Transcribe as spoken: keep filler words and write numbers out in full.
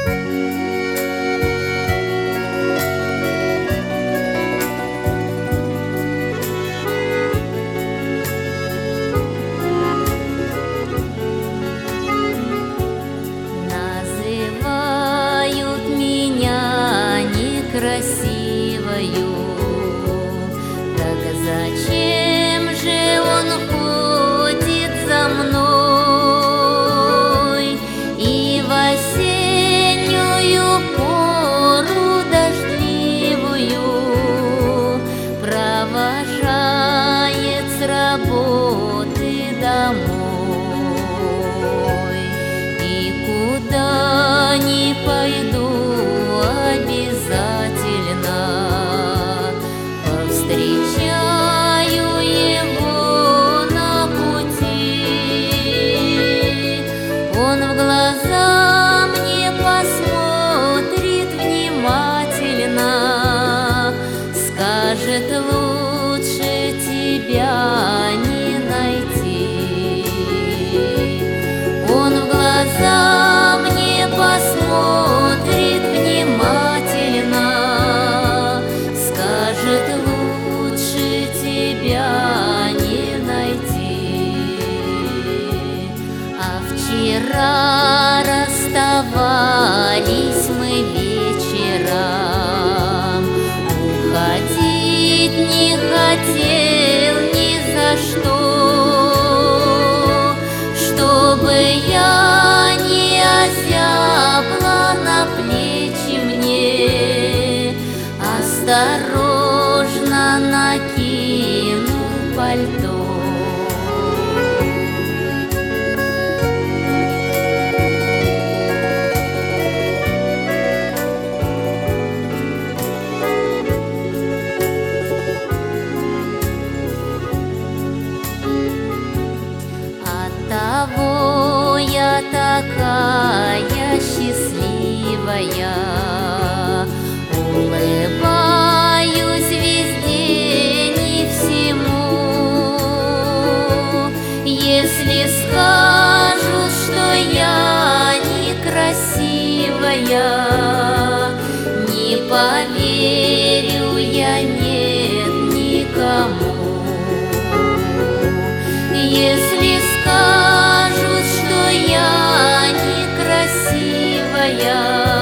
Называют меня некрасивою, так зачем же он ходит за мной и в осеннюю пору дождливую провожает с работы домой? И куда ни пойду, обязательно повстречаю его на пути. Он в глаза мне посмотрит внимательно, скажет: лучше тебя не найти. Он в глаза мне посмотрит внимательно, скажет: лучше тебя не найти. А вчера расставались мы вечером, уходить не хотел ни за что, чтобы я не озябла на плечи мне, осторожно накинул пальто. Оттого я такая счастливая, улыбаюсь везде не всему. Если скажут, что я некрасивая, не поверю я, нет, никому. Если скажут, что я некрасивая,